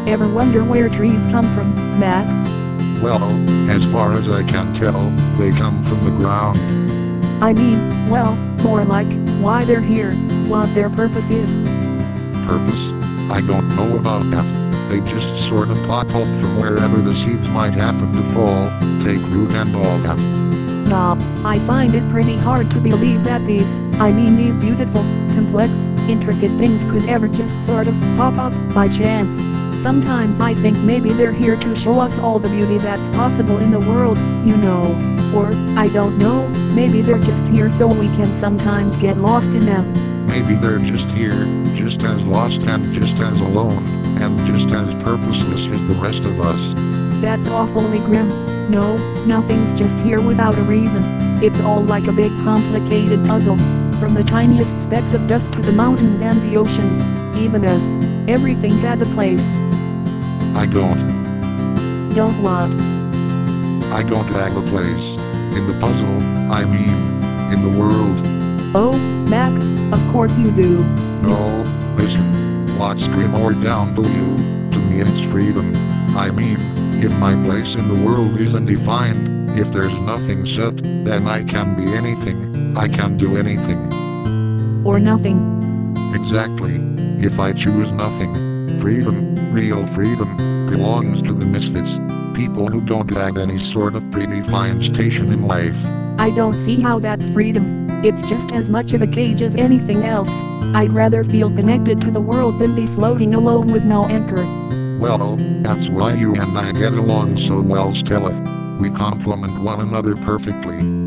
Ever wonder where trees come from, Max? Well, as far as I can tell, they come from the ground. I mean, well, more like, why they're here, what their purpose is. Purpose? I don't know about that. They just sort of pop up from wherever the seeds might happen to fall, take root and all that. Nah, I find it pretty hard to believe that these beautiful, complex, intricate things could ever just sort of pop up by chance. Sometimes I think maybe they're here to show us all the beauty that's possible in the world, you know. Or, I don't know, maybe they're just here so we can sometimes get lost in them. Maybe they're just here, just as lost and just as alone, and just as purposeless as the rest of us. That's awfully grim. No, nothing's just here without a reason. It's all like a big complicated puzzle. From the tiniest specks of dust to the mountains and the oceans, even us, everything has a place. I don't what? I don't have a place. In the puzzle, I mean, in the world. Oh, Max, of course you do. No, listen. What's grim or down to you? To me it's freedom. I mean, if my place in the world isn't defined, if there's nothing set, then I can be anything, I can do anything. Or nothing. Exactly. If I choose nothing, freedom, real freedom, belongs to the misfits, people who don't have any sort of predefined station in life. I don't see how that's freedom. It's just as much of a cage as anything else. I'd rather feel connected to the world than be floating alone with no anchor. Well, that's why you and I get along so well, Stella. We complement one another perfectly.